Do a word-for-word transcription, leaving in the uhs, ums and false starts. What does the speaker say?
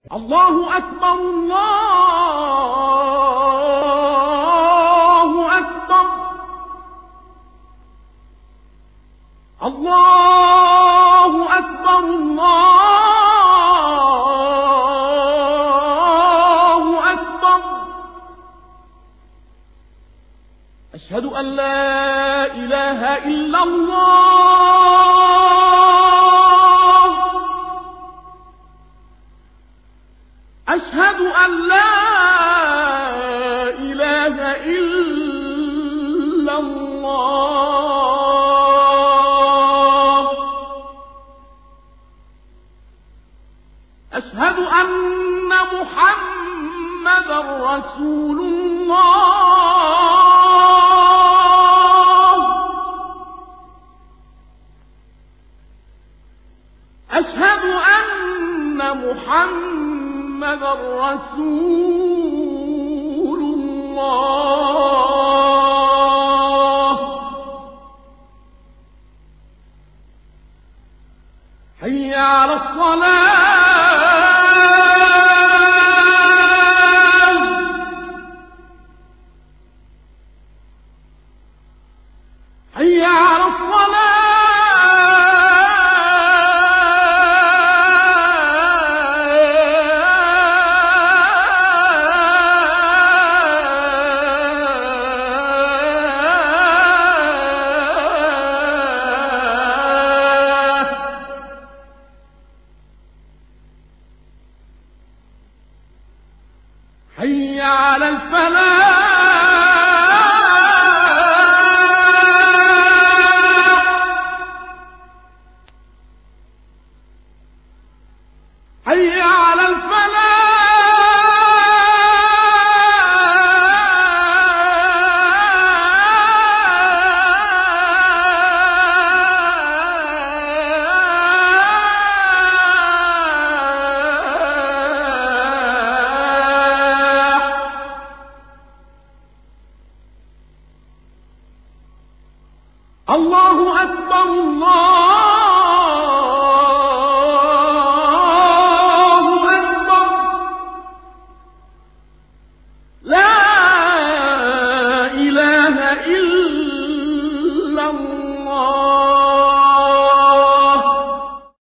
الله أكبر الله أكبر الله أكبر الله أكبر. أشهد أن لا إله إلا الله أشهد أن لا إله إلا الله أشهد أن محمدًا رسول الله أشهد أن محمدًا رسول الله. حي على الصلاة حي على الصلاة حي على الفلاح حي على الفلاح الله أكبر الله